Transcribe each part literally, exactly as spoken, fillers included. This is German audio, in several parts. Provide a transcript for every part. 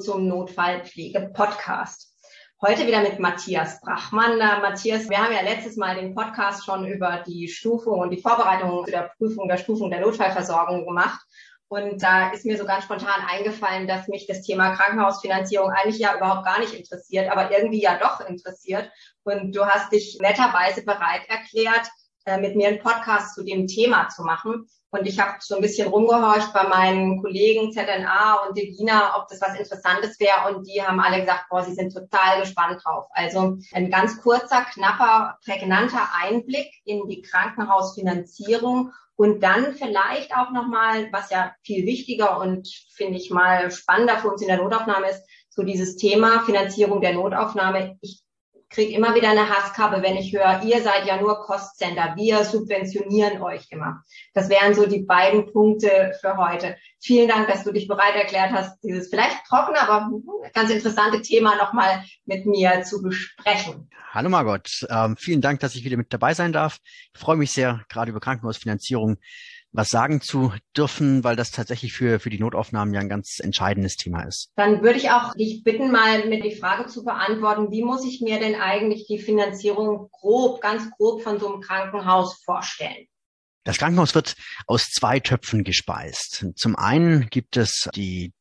zum Notfallpflege-Podcast. Heute wieder mit Matthias Brachmann. Äh, Matthias, wir haben ja letztes Mal den Podcast schon über die Stufung und die Vorbereitung zu der Prüfung der Stufung der Notfallversorgung gemacht. Und da ist mir so ganz spontan eingefallen, dass mich das Thema Krankenhausfinanzierung eigentlich ja überhaupt gar nicht interessiert, aber irgendwie ja doch interessiert. Und du hast dich netterweise bereit erklärt, äh, mit mir einen Podcast zu dem Thema zu machen. Und ich habe so ein bisschen rumgehorcht bei meinen Kollegen Z N A und Degina, ob das was Interessantes wäre. Und die haben alle gesagt, boah, sie sind total gespannt drauf. Also ein ganz kurzer, knapper, prägnanter Einblick in die Krankenhausfinanzierung. Und dann vielleicht auch nochmal, was ja viel wichtiger und finde ich mal spannender für uns in der Notaufnahme ist, so dieses Thema Finanzierung der Notaufnahme. Ich kriege immer wieder eine Hasskappe, wenn ich höre, ihr seid ja nur Cost-Center, wir subventionieren euch immer. Das wären so die beiden Punkte für heute. Vielen Dank, dass du dich bereit erklärt hast, dieses vielleicht trockene, aber ganz interessante Thema nochmal mit mir zu besprechen. Hallo Margot, ähm, vielen Dank, dass ich wieder mit dabei sein darf. Ich freue mich sehr, gerade über Krankenhausfinanzierung was sagen zu dürfen, weil das tatsächlich für für die Notaufnahmen ja ein ganz entscheidendes Thema ist. Dann würde ich auch dich bitten, mal mir die Frage zu beantworten, wie muss ich mir denn eigentlich die Finanzierung grob, ganz grob von so einem Krankenhaus vorstellen? Das Krankenhaus wird aus zwei Töpfen gespeist. Zum einen gibt es die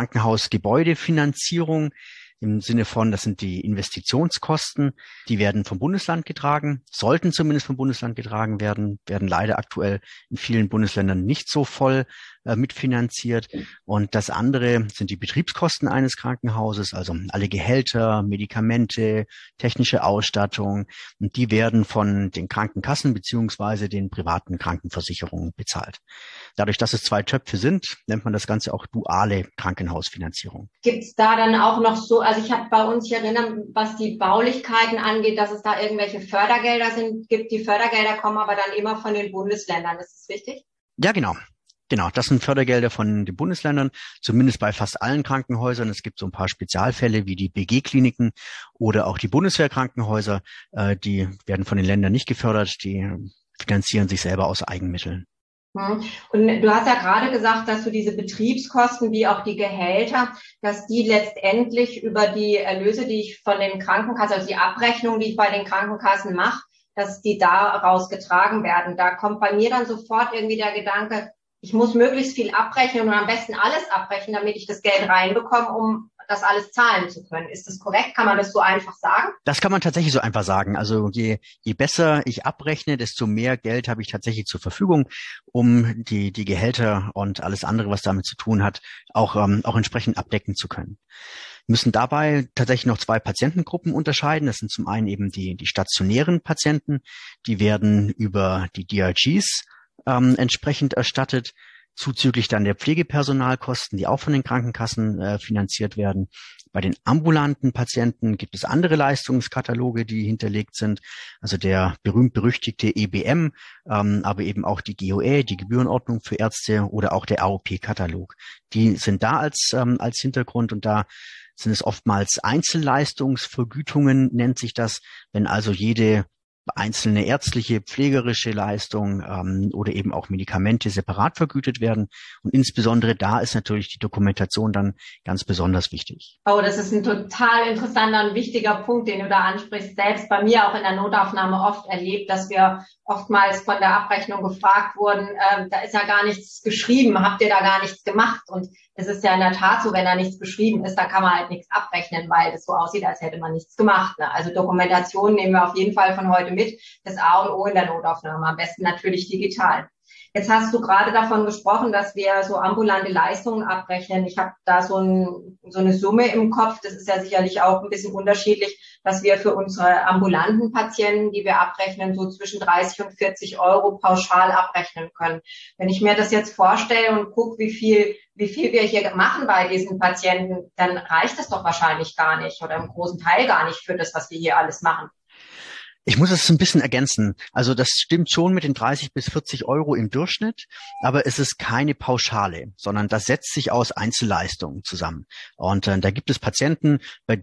Krankenhausgebäudefinanzierung, im Sinne von, das sind die Investitionskosten, die werden vom Bundesland getragen, sollten zumindest vom Bundesland getragen werden, werden leider aktuell in vielen Bundesländern nicht so voll äh, mitfinanziert. Und das andere sind die Betriebskosten eines Krankenhauses, also alle Gehälter, Medikamente, technische Ausstattung. Und die werden von den Krankenkassen beziehungsweise den privaten Krankenversicherungen bezahlt. Dadurch, dass es zwei Töpfe sind, nennt man das Ganze auch duale Krankenhausfinanzierung. Gibt es da dann auch noch so, also ich habe bei uns, ich erinnere, was die Baulichkeiten angeht, dass es da irgendwelche Fördergelder sind, gibt. Die Fördergelder kommen aber dann immer von den Bundesländern. Ist das richtig? Ja, genau. Genau, das sind Fördergelder von den Bundesländern, zumindest bei fast allen Krankenhäusern. Es gibt so ein paar Spezialfälle wie die B G-Kliniken oder auch die Bundeswehrkrankenhäuser. Äh, die werden von den Ländern nicht gefördert, die finanzieren sich selber aus Eigenmitteln. Und du hast ja gerade gesagt, dass du diese Betriebskosten wie auch die Gehälter, dass die letztendlich über die Erlöse, die ich von den Krankenkassen, also die Abrechnung, die ich bei den Krankenkassen mache, dass die daraus getragen werden. Da kommt bei mir dann sofort irgendwie der Gedanke, ich muss möglichst viel abrechnen und am besten alles abrechnen, damit ich das Geld reinbekomme, um das alles zahlen zu können. Ist das korrekt? Kann man das so einfach sagen? Das kann man tatsächlich so einfach sagen. Also je, je besser ich abrechne, desto mehr Geld habe ich tatsächlich zur Verfügung, um die, die Gehälter und alles andere, was damit zu tun hat, auch, ähm, auch entsprechend abdecken zu können. Wir müssen dabei tatsächlich noch zwei Patientengruppen unterscheiden. Das sind zum einen eben die, die stationären Patienten. Die werden über die D R Gs ähm, entsprechend erstattet. Zuzüglich dann der Pflegepersonalkosten, die auch von den Krankenkassen äh, finanziert werden. Bei den ambulanten Patienten gibt es andere Leistungskataloge, die hinterlegt sind. Also der berühmt-berüchtigte E B M, ähm, aber eben auch die G O Ä, die Gebührenordnung für Ärzte oder auch der A O P-Katalog. Die sind da als, ähm, als Hintergrund und da sind es oftmals Einzelleistungsvergütungen, nennt sich das, wenn also jede einzelne ärztliche, pflegerische Leistung ähm, oder eben auch Medikamente separat vergütet werden. Und insbesondere da ist natürlich die Dokumentation dann ganz besonders wichtig. Oh, das ist ein total interessanter und wichtiger Punkt, den du da ansprichst. Selbst bei mir auch in der Notaufnahme oft erlebt, dass wir oftmals von der Abrechnung gefragt wurden, äh, da ist ja gar nichts geschrieben, habt ihr da gar nichts gemacht? Und es ist ja in der Tat so, wenn da nichts beschrieben ist, dann kann man halt nichts abrechnen, weil es so aussieht, als hätte man nichts gemacht. Ne? Also Dokumentation nehmen wir auf jeden Fall von heute mit. Das A und O in der Notaufnahme, am besten natürlich digital. Jetzt hast du gerade davon gesprochen, dass wir so ambulante Leistungen abrechnen. Ich habe da so, ein, so eine Summe im Kopf. Das ist ja sicherlich auch ein bisschen unterschiedlich, dass wir für unsere ambulanten Patienten, die wir abrechnen, so zwischen dreißig und vierzig Euro pauschal abrechnen können. Wenn ich mir das jetzt vorstelle und gucke, wie viel, wie viel wir hier machen bei diesen Patienten, dann reicht das doch wahrscheinlich gar nicht oder im großen Teil gar nicht für das, was wir hier alles machen. Ich muss es ein bisschen ergänzen. Also das stimmt schon mit den dreißig bis vierzig Euro im Durchschnitt, aber es ist keine Pauschale, sondern das setzt sich aus Einzelleistungen zusammen. Und äh, da gibt es Patienten, bei denen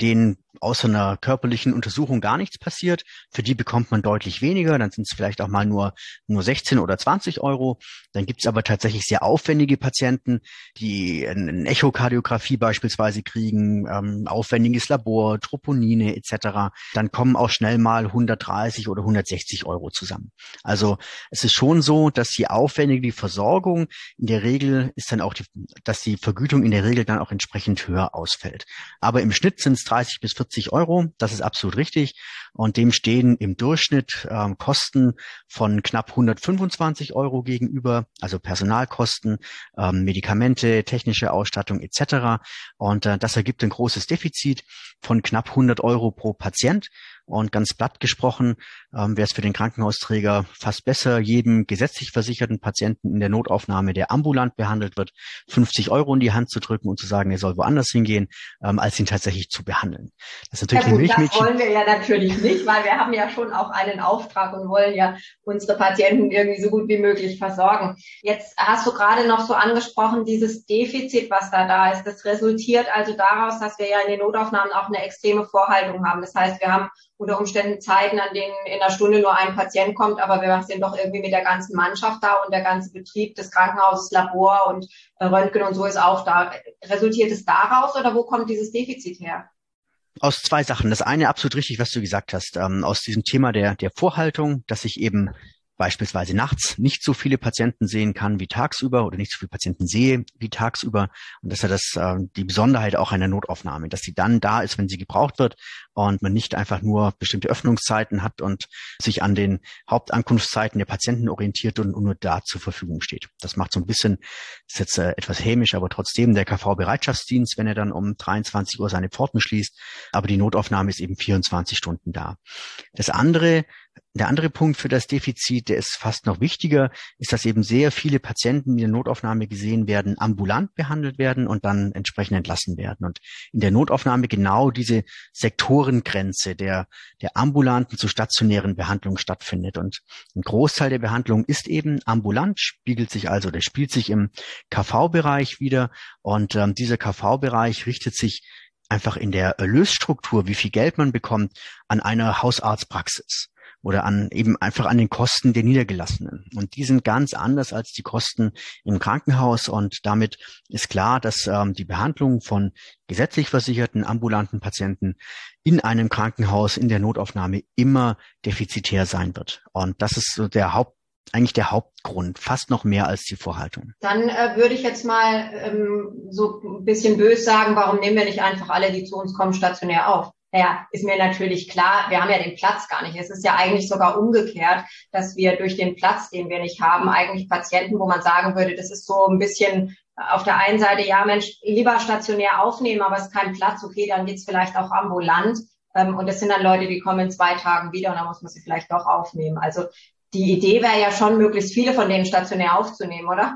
außer einer körperlichen Untersuchung gar nichts passiert. Für die bekommt man deutlich weniger. Dann sind es vielleicht auch mal nur nur sechzehn oder zwanzig Euro. Dann gibt es aber tatsächlich sehr aufwendige Patienten, die eine Echokardiographie beispielsweise kriegen, ähm, aufwendiges Labor, Troponine et cetera. Dann kommen auch schnell mal hundertdreißig oder hundertsechzig Euro zusammen. Also es ist schon so, dass je aufwendiger die Versorgung, in der Regel ist dann auch die, dass die Vergütung in der Regel dann auch entsprechend höher ausfällt. Aber im Schnitt sind es dreißig bis vierzig Euro. Das ist absolut richtig. Und dem stehen im Durchschnitt ähm, Kosten von knapp hundertfünfundzwanzig Euro gegenüber, also Personalkosten, ähm, Medikamente, technische Ausstattung et cetera. Und äh, das ergibt ein großes Defizit von knapp hundert Euro pro Patient. Und ganz platt gesprochen ähm, wäre es für den Krankenhausträger fast besser, jedem gesetzlich versicherten Patienten in der Notaufnahme, der ambulant behandelt wird, fünfzig Euro in die Hand zu drücken und zu sagen, er soll woanders hingehen, ähm, als ihn tatsächlich zu behandeln. Das ist natürlich ja gut, ein Milchmädchen. Das wollen wir ja natürlich nicht, weil wir haben ja schon auch einen Auftrag und wollen ja unsere Patienten irgendwie so gut wie möglich versorgen. Jetzt hast du gerade noch so angesprochen, dieses Defizit, was da da ist. Das resultiert also daraus, dass wir ja in den Notaufnahmen auch eine extreme Vorhaltung haben. Das heißt, wir haben unter Umständen Zeiten, an denen in einer Stunde nur ein Patient kommt, aber wir sind doch irgendwie mit der ganzen Mannschaft da und der ganze Betrieb des Krankenhauses, Labor und Röntgen und so ist auch da. Resultiert es daraus oder wo kommt dieses Defizit her? Aus zwei Sachen. Das eine absolut richtig, was du gesagt hast, ähm, aus diesem Thema der der Vorhaltung, dass ich eben beispielsweise nachts nicht so viele Patienten sehen kann wie tagsüber oder nicht so viele Patienten sehe wie tagsüber. Und das ist ja das, äh, die Besonderheit auch einer Notaufnahme, dass sie dann da ist, wenn sie gebraucht wird und man nicht einfach nur bestimmte Öffnungszeiten hat und sich an den Hauptankunftszeiten der Patienten orientiert und, und nur da zur Verfügung steht. Das macht so ein bisschen, ist jetzt äh, etwas hämisch, aber trotzdem der K V-Bereitschaftsdienst, wenn er dann um dreiundzwanzig Uhr seine Pforten schließt. Aber die Notaufnahme ist eben vierundzwanzig Stunden da. Das andere, Der andere Punkt für das Defizit, der ist fast noch wichtiger, ist, dass eben sehr viele Patienten, die in der Notaufnahme gesehen werden, ambulant behandelt werden und dann entsprechend entlassen werden. Und in der Notaufnahme genau diese Sektorengrenze der, der ambulanten zu stationären Behandlung stattfindet. Und ein Großteil der Behandlung ist eben ambulant, spiegelt sich also, der spielt sich im K V-Bereich wieder. Und ähm, dieser K V-Bereich richtet sich einfach in der Erlösstruktur, wie viel Geld man bekommt, an einer Hausarztpraxis oder an eben einfach an den Kosten der Niedergelassenen. Und die sind ganz anders als die Kosten im Krankenhaus. Und damit ist klar, dass ähm, die Behandlung von gesetzlich versicherten ambulanten Patienten in einem Krankenhaus, in der Notaufnahme immer defizitär sein wird. Und das ist so der Haupt eigentlich der Hauptgrund, fast noch mehr als die Vorhaltung. Dann äh, würde ich jetzt mal ähm, so ein bisschen böse sagen, warum nehmen wir nicht einfach alle, die zu uns kommen, stationär auf? Naja, ist mir natürlich klar, wir haben ja den Platz gar nicht. Es ist ja eigentlich sogar umgekehrt, dass wir durch den Platz, den wir nicht haben, eigentlich Patienten, wo man sagen würde, das ist so ein bisschen auf der einen Seite, ja Mensch, lieber stationär aufnehmen, aber es ist kein Platz, okay, dann geht's vielleicht auch ambulant. Ähm, und das sind dann Leute, die kommen in zwei Tagen wieder und dann muss man sie vielleicht doch aufnehmen. Also die Idee wäre ja schon, möglichst viele von denen stationär aufzunehmen, oder?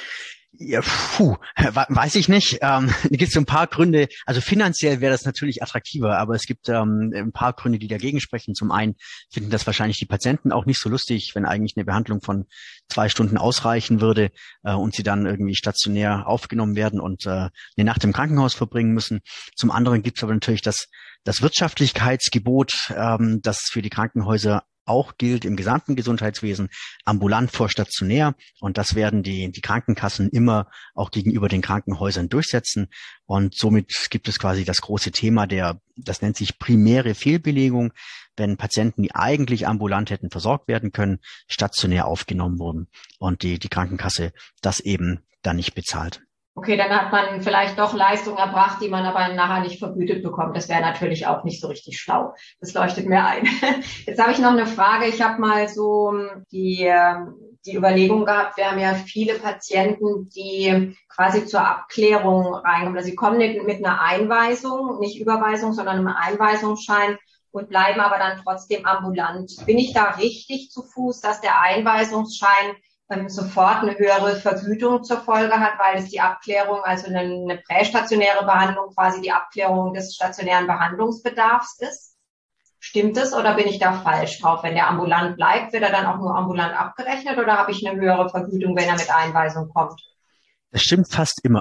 Ja, puh, weiß ich nicht. Ähm, es gibt so ein paar Gründe. Also finanziell wäre das natürlich attraktiver, aber es gibt ähm, ein paar Gründe, die dagegen sprechen. Zum einen finden das wahrscheinlich die Patienten auch nicht so lustig, wenn eigentlich eine Behandlung von zwei Stunden ausreichen würde äh, und sie dann irgendwie stationär aufgenommen werden und äh, eine Nacht im Krankenhaus verbringen müssen. Zum anderen gibt es aber natürlich das, das Wirtschaftlichkeitsgebot, ähm, das für die Krankenhäuser auch gilt im gesamten Gesundheitswesen, ambulant vor stationär. Und das werden die, die Krankenkassen immer auch gegenüber den Krankenhäusern durchsetzen. Und somit gibt es quasi das große Thema der, das nennt sich primäre Fehlbelegung, wenn Patienten, die eigentlich ambulant hätten versorgt werden können, stationär aufgenommen wurden und die, die Krankenkasse das eben dann nicht bezahlt. Okay, dann hat man vielleicht doch Leistung erbracht, die man aber nachher nicht vergütet bekommt. Das wäre natürlich auch nicht so richtig schlau. Das leuchtet mir ein. Jetzt habe ich noch eine Frage. Ich habe mal so die, die Überlegung gehabt, wir haben ja viele Patienten, die quasi zur Abklärung reinkommen. Also sie kommen nicht mit einer Einweisung, nicht Überweisung, sondern einem Einweisungsschein und bleiben aber dann trotzdem ambulant. Bin ich da richtig zu Fuß, dass der Einweisungsschein sofort eine höhere Vergütung zur Folge hat, weil es die Abklärung, also eine, eine prästationäre Behandlung quasi die Abklärung des stationären Behandlungsbedarfs ist? Stimmt es oder bin ich da falsch drauf? Wenn der ambulant bleibt, wird er dann auch nur ambulant abgerechnet oder habe ich eine höhere Vergütung, wenn er mit Einweisung kommt? Das stimmt fast immer.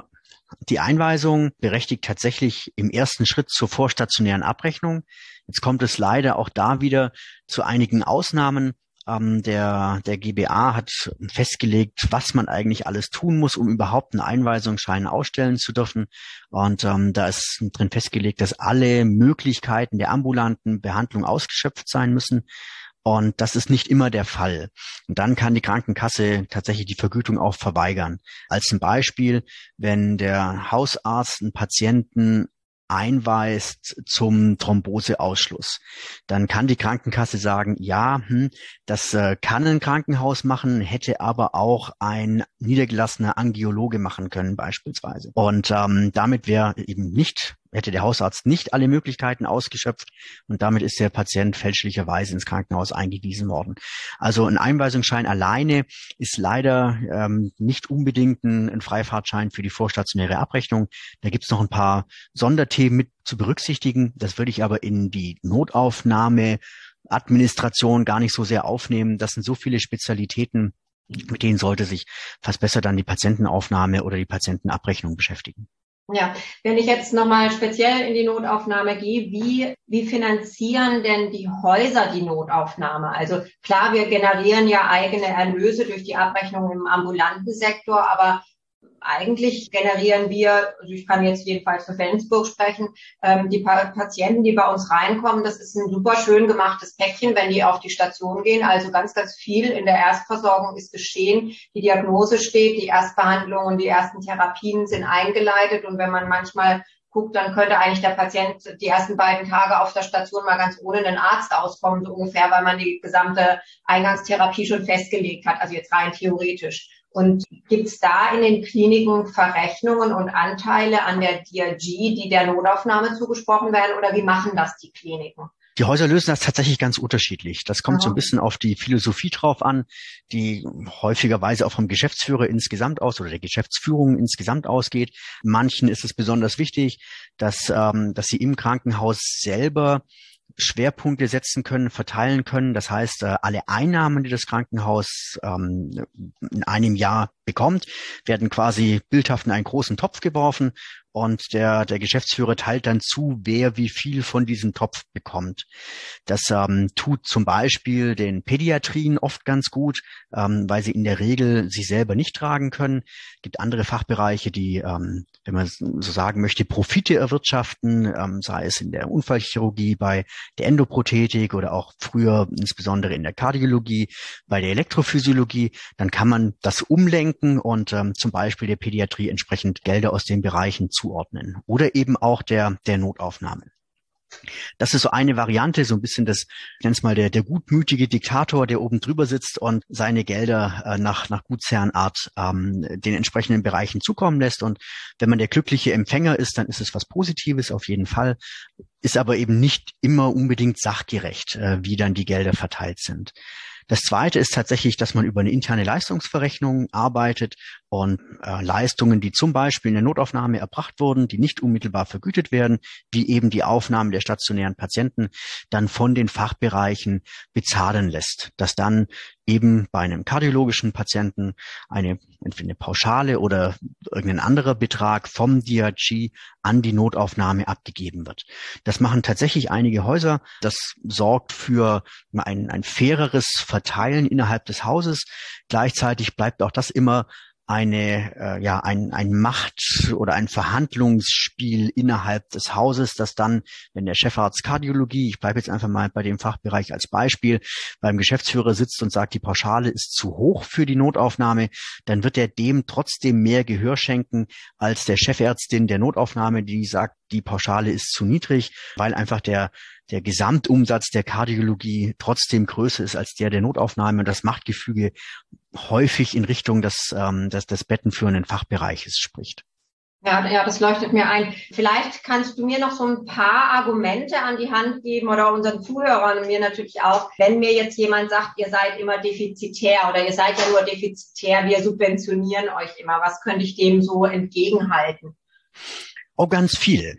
Die Einweisung berechtigt tatsächlich im ersten Schritt zur vorstationären Abrechnung. Jetzt kommt es leider auch da wieder zu einigen Ausnahmen. Ähm, der, der G B A hat festgelegt, was man eigentlich alles tun muss, um überhaupt einen Einweisungsschein ausstellen zu dürfen. Und ähm, da ist drin festgelegt, dass alle Möglichkeiten der ambulanten Behandlung ausgeschöpft sein müssen. Und das ist nicht immer der Fall. Und dann kann die Krankenkasse tatsächlich die Vergütung auch verweigern. Als ein Beispiel, wenn der Hausarzt einen Patienten einweist zum Thromboseausschluss, dann kann die Krankenkasse sagen, ja, hm, das äh, kann ein Krankenhaus machen, hätte aber auch ein niedergelassener Angiologe machen können beispielsweise. Und ähm, damit wäre eben nicht hätte der Hausarzt nicht alle Möglichkeiten ausgeschöpft und damit ist der Patient fälschlicherweise ins Krankenhaus eingewiesen worden. Also ein Einweisungsschein alleine ist leider ähm, nicht unbedingt ein, ein Freifahrtschein für die vorstationäre Abrechnung. Da gibt es noch ein paar Sonderthemen mit zu berücksichtigen. Das würde ich aber in die Notaufnahme Administration gar nicht so sehr aufnehmen. Das sind so viele Spezialitäten, mit denen sollte sich fast besser dann die Patientenaufnahme oder die Patientenabrechnung beschäftigen. Ja, wenn ich jetzt nochmal speziell in die Notaufnahme gehe, wie, wie finanzieren denn die Häuser die Notaufnahme? Also klar, wir generieren ja eigene Erlöse durch die Abrechnung im ambulanten Sektor, aber eigentlich generieren wir, also ich kann jetzt jedenfalls für Flensburg sprechen, ähm, die Patienten, die bei uns reinkommen, das ist ein super schön gemachtes Päckchen, wenn die auf die Station gehen. Also ganz, ganz viel in der Erstversorgung ist geschehen. Die Diagnose steht, die Erstbehandlung und die ersten Therapien sind eingeleitet. Und wenn man manchmal guckt, dann könnte eigentlich der Patient die ersten beiden Tage auf der Station mal ganz ohne einen Arzt auskommen, so ungefähr, weil man die gesamte Eingangstherapie schon festgelegt hat, also jetzt rein theoretisch. Und gibt's da in den Kliniken Verrechnungen und Anteile an der D R G, die der Notaufnahme zugesprochen werden, oder wie machen das die Kliniken? Die Häuser lösen das tatsächlich ganz unterschiedlich. Das kommt ja. so ein bisschen auf die Philosophie drauf an, die häufigerweise auch vom Geschäftsführer insgesamt aus oder der Geschäftsführung insgesamt ausgeht. Manchen ist es besonders wichtig, dass, ähm, dass sie im Krankenhaus selber Schwerpunkte setzen können, verteilen können. Das heißt, alle Einnahmen, die das Krankenhaus ähm, in einem Jahr bekommt, werden quasi bildhaft in einen großen Topf geworfen und der der Geschäftsführer teilt dann zu, wer wie viel von diesem Topf bekommt. Das ähm, tut zum Beispiel den Pädiatrien oft ganz gut, ähm, weil sie in der Regel sie selber nicht tragen können. Es gibt andere Fachbereiche, die, ähm, wenn man so sagen möchte, Profite erwirtschaften, ähm, sei es in der Unfallchirurgie, bei der Endoprothetik oder auch früher insbesondere in der Kardiologie, bei der Elektrophysiologie. Dann kann man das umlenken und ähm, zum Beispiel der Pädiatrie entsprechend Gelder aus den Bereichen zuordnen oder eben auch der der Notaufnahme. Das ist so eine Variante, so ein bisschen das, ich nenne es mal der der gutmütige Diktator, der oben drüber sitzt und seine Gelder äh, nach nach Gutsherrenart ähm, den entsprechenden Bereichen zukommen lässt. Und wenn man der glückliche Empfänger ist, dann ist es was Positives auf jeden Fall, ist aber eben nicht immer unbedingt sachgerecht, äh, wie dann die Gelder verteilt sind. Das Zweite ist tatsächlich, dass man über eine interne Leistungsverrechnung arbeitet und äh, Leistungen, die zum Beispiel in der Notaufnahme erbracht wurden, die nicht unmittelbar vergütet werden, wie eben die Aufnahme der stationären Patienten, dann von den Fachbereichen bezahlen lässt. Dass dann eben bei einem kardiologischen Patienten eine, entweder eine Pauschale oder irgendein anderer Betrag vom D R G an die Notaufnahme abgegeben wird. Das machen tatsächlich einige Häuser. Das sorgt für ein, ein faireres Verteilen innerhalb des Hauses. Gleichzeitig bleibt auch das immer eine äh, ja ein ein Macht- oder ein Verhandlungsspiel innerhalb des Hauses, das dann, wenn der Chefarzt Kardiologie, ich bleibe jetzt einfach mal bei dem Fachbereich als Beispiel, beim Geschäftsführer sitzt und sagt, die Pauschale ist zu hoch für die Notaufnahme, dann wird er dem trotzdem mehr Gehör schenken als der Chefärztin der Notaufnahme, die sagt, die Pauschale ist zu niedrig, weil einfach der der Gesamtumsatz der Kardiologie trotzdem größer ist als der der Notaufnahme und das Machtgefüge häufig in Richtung des, ähm, des, des bettenführenden Fachbereiches spricht. Ja, ja, das leuchtet mir ein. Vielleicht kannst du mir noch so ein paar Argumente an die Hand geben oder unseren Zuhörern und mir natürlich auch, wenn mir jetzt jemand sagt, ihr seid immer defizitär oder ihr seid ja nur defizitär, wir subventionieren euch immer. Was könnte ich dem so entgegenhalten? Oh, ganz viel.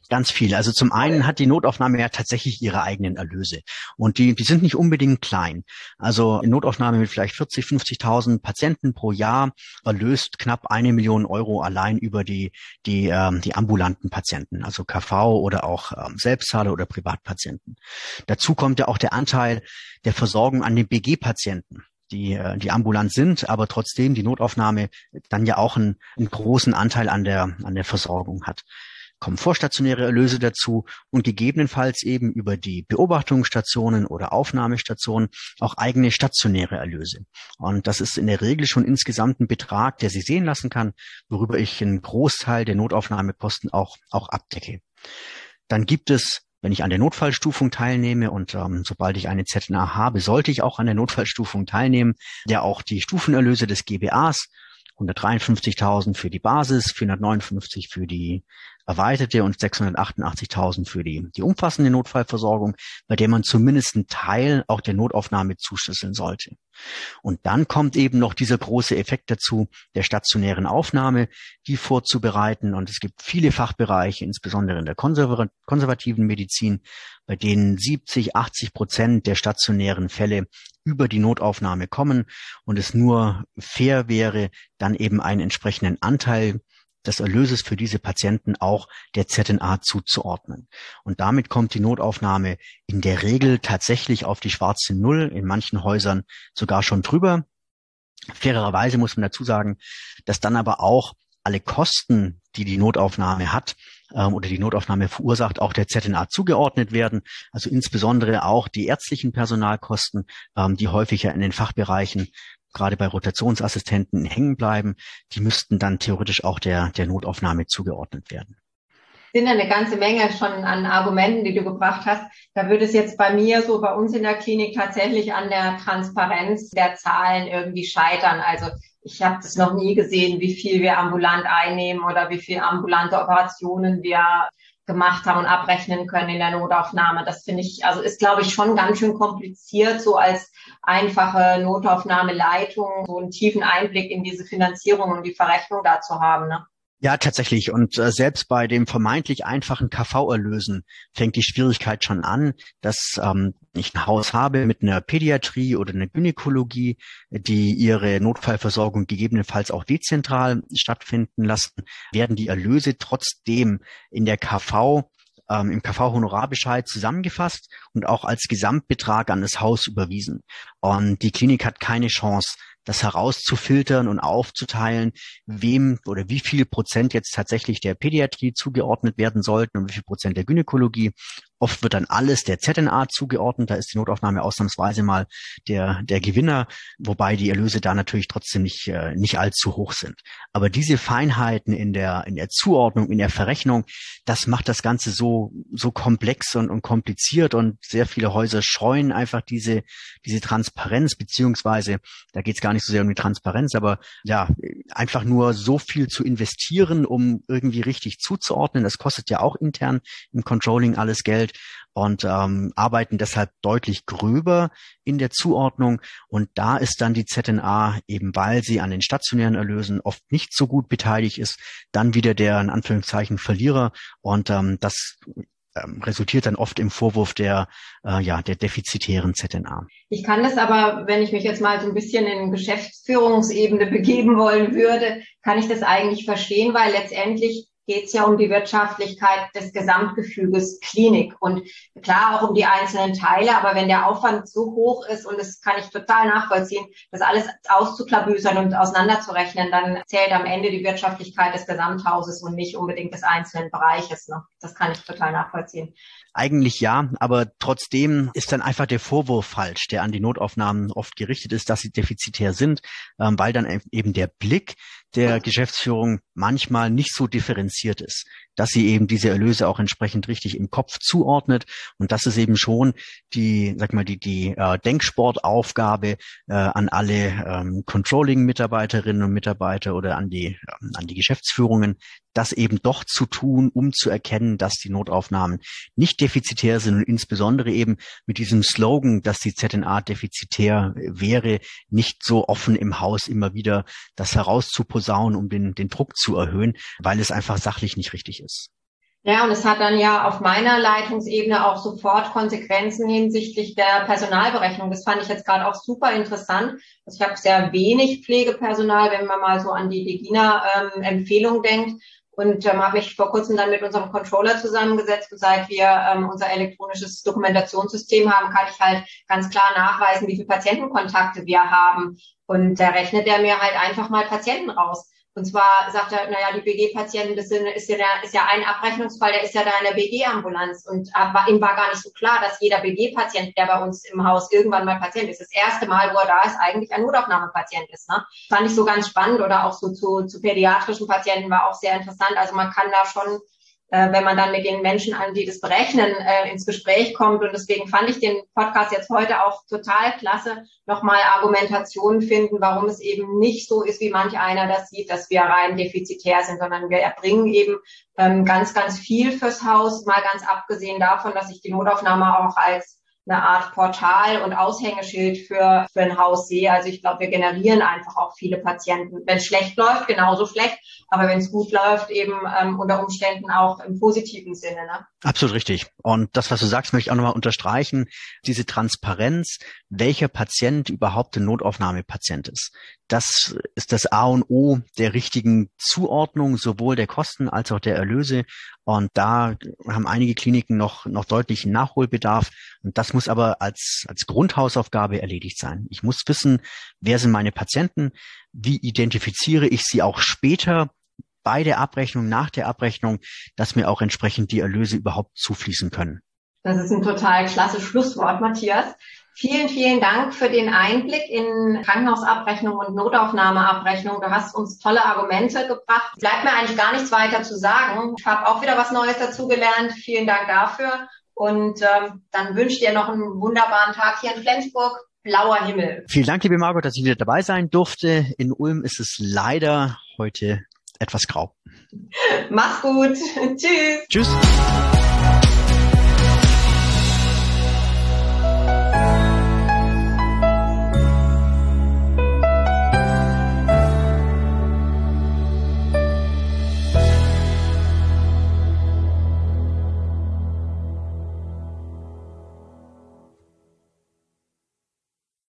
Ganz viel. Also zum einen hat die Notaufnahme ja tatsächlich ihre eigenen Erlöse. Und die, die sind nicht unbedingt klein. Also eine Notaufnahme mit vielleicht vierzig, fünfzigtausend Patienten pro Jahr erlöst knapp eine Million Euro allein über die, die, ähm, die ambulanten Patienten, also K V oder auch ähm, Selbstzahler oder Privatpatienten. Dazu kommt ja auch der Anteil der Versorgung an den B G-Patienten, die, die ambulant sind, aber trotzdem die Notaufnahme dann ja auch einen, einen großen Anteil an der, an der Versorgung hat. Kommen vorstationäre Erlöse dazu und gegebenenfalls eben über die Beobachtungsstationen oder Aufnahmestationen auch eigene stationäre Erlöse. Und das ist in der Regel schon insgesamt ein Betrag, der sich sehen lassen kann, worüber ich einen Großteil der Notaufnahmekosten auch, auch abdecke. Dann gibt es, wenn ich an der Notfallstufung teilnehme und ähm, sobald ich eine Z N A habe, sollte ich auch an der Notfallstufung teilnehmen, ja auch die Stufenerlöse des G B As, hundertdreiundfünfzigtausend für die Basis, vierhundertneunundfünfzig für die erweiterte und sechshundertachtundachtzigtausend für die, die umfassende Notfallversorgung, bei der man zumindest einen Teil auch der Notaufnahme zuschlüsseln sollte. Und dann kommt eben noch dieser große Effekt dazu, der stationären Aufnahme, die vorzubereiten. Und es gibt viele Fachbereiche, insbesondere in der konserva- konservativen Medizin, bei denen siebzig, achtzig Prozent der stationären Fälle über die Notaufnahme kommen und es nur fair wäre, dann eben einen entsprechenden Anteil des Erlöses für diese Patienten auch der Z N A zuzuordnen. Und damit kommt die Notaufnahme in der Regel tatsächlich auf die schwarze Null, in manchen Häusern sogar schon drüber. Fairerweise muss man dazu sagen, dass dann aber auch alle Kosten, die die Notaufnahme hat ähm, oder die Notaufnahme verursacht, auch der Z N A zugeordnet werden. Also insbesondere auch die ärztlichen Personalkosten, ähm, die häufig ja in den Fachbereichen gerade bei Rotationsassistenten hängen bleiben, die müssten dann theoretisch auch der, der Notaufnahme zugeordnet werden. Sind ja eine ganze Menge schon an Argumenten, die du gebracht hast. Da würde es jetzt bei mir so bei uns in der Klinik tatsächlich an der Transparenz der Zahlen irgendwie scheitern. Also ich habe das noch nie gesehen, wie viel wir ambulant einnehmen oder wie viel ambulante Operationen wir gemacht haben und abrechnen können in der Notaufnahme. Das finde ich, also ist, glaube ich, schon ganz schön kompliziert, so als einfache Notaufnahmeleitung so einen tiefen Einblick in diese Finanzierung und die Verrechnung da zu haben, ne? Ja, tatsächlich. Und äh, selbst bei dem vermeintlich einfachen K V-Erlösen fängt die Schwierigkeit schon an, dass ähm, ich ein Haus habe mit einer Pädiatrie oder einer Gynäkologie, die ihre Notfallversorgung gegebenenfalls auch dezentral stattfinden lassen, werden die Erlöse trotzdem in der K V ähm, im K V-Honorarbescheid zusammengefasst und auch als Gesamtbetrag an das Haus überwiesen. Und die Klinik hat keine Chance, das herauszufiltern und aufzuteilen, wem oder wie viel Prozent jetzt tatsächlich der Pädiatrie zugeordnet werden sollten und wie viel Prozent der Gynäkologie. Oft wird dann alles der Z N A zugeordnet. Da ist die Notaufnahme ausnahmsweise mal der, der Gewinner, wobei die Erlöse da natürlich trotzdem nicht, äh, nicht allzu hoch sind. Aber diese Feinheiten in der, in der Zuordnung, in der Verrechnung, das macht das Ganze so, so komplex und, und kompliziert und sehr viele Häuser scheuen einfach diese, diese Transparenz, beziehungsweise da geht es gar nicht so sehr um die Transparenz, aber ja, einfach nur so viel zu investieren, um irgendwie richtig zuzuordnen. Das kostet ja auch intern im Controlling alles Geld. Und ähm, arbeiten deshalb deutlich gröber in der Zuordnung. Und da ist dann die Z N A, eben weil sie an den stationären Erlösen oft nicht so gut beteiligt ist, dann wieder der, in Anführungszeichen, Verlierer. Und ähm, das ähm, resultiert dann oft im Vorwurf der, äh, ja, der defizitären Z N A. Ich kann das aber, wenn ich mich jetzt mal so ein bisschen in Geschäftsführungsebene begeben wollen würde, kann ich das eigentlich verstehen, weil letztendlich geht es ja um die Wirtschaftlichkeit des Gesamtgefüges Klinik und klar auch um die einzelnen Teile, aber wenn der Aufwand so hoch ist, und das kann ich total nachvollziehen, das alles auszuklabüsern und auseinanderzurechnen, dann zählt am Ende die Wirtschaftlichkeit des Gesamthauses und nicht unbedingt des einzelnen Bereiches. Ne? Das kann ich total nachvollziehen. Eigentlich ja, aber trotzdem ist dann einfach der Vorwurf falsch, der an die Notaufnahmen oft gerichtet ist, dass sie defizitär sind, ähm, weil dann eben der Blick der Geschäftsführung manchmal nicht so differenziert ist, dass sie eben diese Erlöse auch entsprechend richtig im Kopf zuordnet. Und das ist eben schon die, sag mal, die, die äh, Denksportaufgabe äh, an alle ähm, Controlling-Mitarbeiterinnen und Mitarbeiter oder an die, ähm, an die Geschäftsführungen, das eben doch zu tun, um zu erkennen, dass die Notaufnahmen nicht defizitär sind und insbesondere eben mit diesem Slogan, dass die Z N A defizitär wäre, nicht so offen im Haus immer wieder das herauszuposaunen, um den, den Druck zu erhöhen, weil es einfach sachlich nicht richtig ist. Ja, und es hat dann ja auf meiner Leitungsebene auch sofort Konsequenzen hinsichtlich der Personalberechnung. Das fand ich jetzt gerade auch super interessant. Also ich habe sehr wenig Pflegepersonal, wenn man mal so an die DEGINA-Empfehlung ähm, denkt. Und ähm, habe mich vor kurzem dann mit unserem Controller zusammengesetzt. Und seit wir ähm, unser elektronisches Dokumentationssystem haben, kann ich halt ganz klar nachweisen, wie viele Patientenkontakte wir haben. Und da rechnet er mir halt einfach mal Patienten raus. Und zwar sagt er, naja, die B G-Patienten, das sind, ist, ja, ist ja ein Abrechnungsfall, der ist ja da in der B G-Ambulanz. Und aber ihm war gar nicht so klar, dass jeder B G-Patient, der bei uns im Haus irgendwann mal Patient ist, das erste Mal, wo er da ist, eigentlich ein Notaufnahmepatient ist. Ne? Fand ich so ganz spannend. Oder auch so zu, zu pädiatrischen Patienten war auch sehr interessant. Also man kann da schon, äh, wenn man dann mit den Menschen an, die das berechnen, äh, ins Gespräch kommt. Und deswegen fand ich den Podcast jetzt heute auch total klasse, nochmal Argumentationen finden, warum es eben nicht so ist, wie manch einer das sieht, dass wir rein defizitär sind, sondern wir erbringen eben ähm, ganz, ganz viel fürs Haus, mal ganz abgesehen davon, dass ich die Notaufnahme auch als eine Art Portal und Aushängeschild für, für ein Haus sehe. Also ich glaube, wir generieren einfach auch viele Patienten. Wenn es schlecht läuft, genauso schlecht. Aber wenn es gut läuft, eben ähm, unter Umständen auch im positiven Sinne. Ne? Absolut richtig. Und das, was du sagst, möchte ich auch nochmal unterstreichen. Diese Transparenz, welcher Patient überhaupt ein Notaufnahmepatient ist. Das ist das A und O der richtigen Zuordnung, sowohl der Kosten als auch der Erlöse. Und da haben einige Kliniken noch, noch deutlichen Nachholbedarf. Und das muss aber als, als Grundhausaufgabe erledigt sein. Ich muss wissen, wer sind meine Patienten? Wie identifiziere ich sie auch später bei der Abrechnung, nach der Abrechnung, dass mir auch entsprechend die Erlöse überhaupt zufließen können. Das ist ein total klasse Schlusswort, Matthias. Vielen, vielen Dank für den Einblick in Krankenhausabrechnung und Notaufnahmeabrechnung. Du hast uns tolle Argumente gebracht. Bleibt mir eigentlich gar nichts weiter zu sagen. Ich habe auch wieder was Neues dazugelernt. Vielen Dank dafür. Und ähm, dann wünsche ich dir noch einen wunderbaren Tag hier in Flensburg. Blauer Himmel. Vielen Dank, liebe Margot, dass ich wieder dabei sein durfte. In Ulm ist es leider heute etwas grau. Mach's gut. Tschüss. Tschüss.